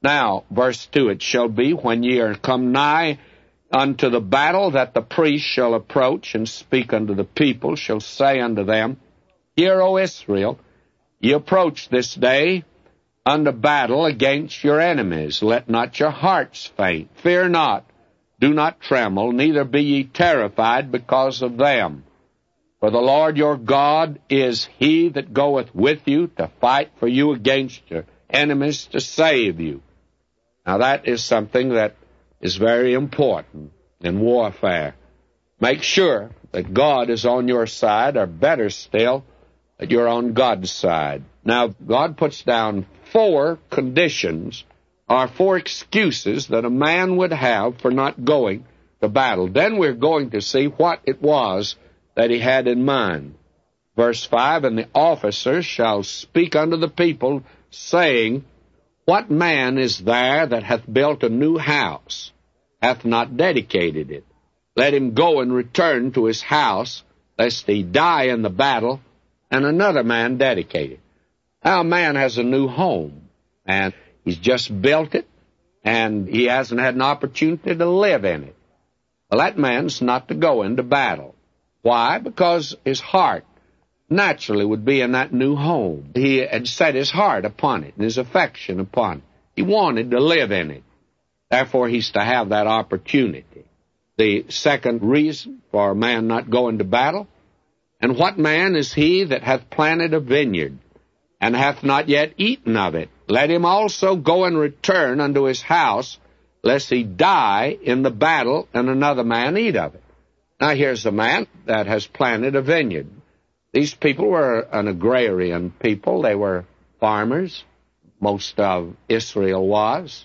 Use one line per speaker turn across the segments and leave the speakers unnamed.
Now, verse 2, it shall be when ye are come nigh unto the battle that the priest shall approach and speak unto the people, shall say unto them, Hear, O Israel, ye approach this day unto battle against your enemies. Let not your hearts faint. Fear not, do not tremble, neither be ye terrified because of them. For the Lord your God is he that goeth with you to fight for you against your enemies to save you. Now that is something that is very important in warfare. Make sure that God is on your side, or better still, that you're on God's side. Now, God puts down 4 conditions, or 4 excuses that a man would have for not going to battle. Then we're going to see what it was that he had in mind. Verse 5, And the officers shall speak unto the people, saying, What man is there that hath built a new house, hath not dedicated it? Let him go and return to his house, lest he die in the battle, and another man dedicate it. Now, a man has a new home, and he's just built it, and he hasn't had an opportunity to live in it. Well, that man's not to go into battle. Why? Because his heart naturally would be in that new home. He had set his heart upon it and his affection upon it. He wanted to live in it. Therefore, he's to have that opportunity. The second reason for a man not going to battle, And what man is he that hath planted a vineyard, and hath not yet eaten of it? Let him also go and return unto his house, lest he die in the battle, and another man eat of it. Now here's a man that has planted a vineyard. These people were an agrarian people. They were farmers. Most of Israel was.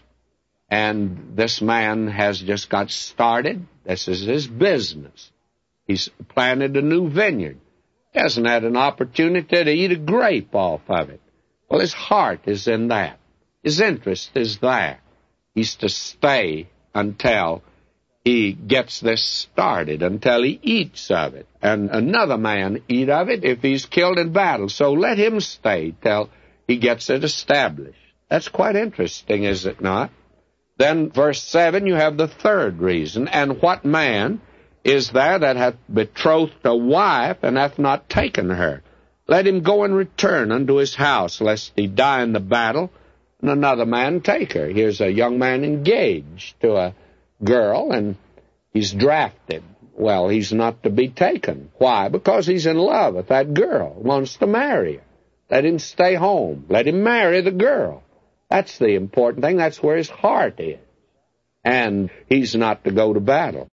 And this man has just got started. This is his business. He's planted a new vineyard. He hasn't had an opportunity to eat a grape off of it. Well, his heart is in that. His interest is there. He's to stay until he gets this started, until he eats of it, and another man eat of it if he's killed in battle. So let him stay till he gets it established. That's quite interesting, is it not? Then, verse 7, you have the third reason. And what man is there that hath betrothed a wife, and hath not taken her? Let him go and return unto his house, lest he die in the battle, and another man take her. Here's a young man engaged to a girl, and he's drafted. Well, he's not to be taken. Why? Because he's in love with that girl, wants to marry her. Let him stay home. Let him marry the girl. That's the important thing. That's where his heart is. And he's not to go to battle.